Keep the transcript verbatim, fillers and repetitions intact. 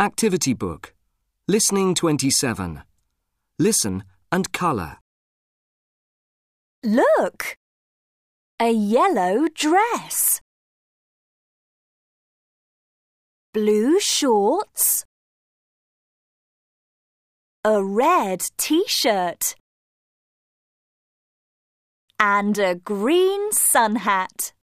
Activity book. Listening twenty-seven. Listen and colour. Look! A yellow dress. Blue shorts. A red t-shirt. And a green sun hat.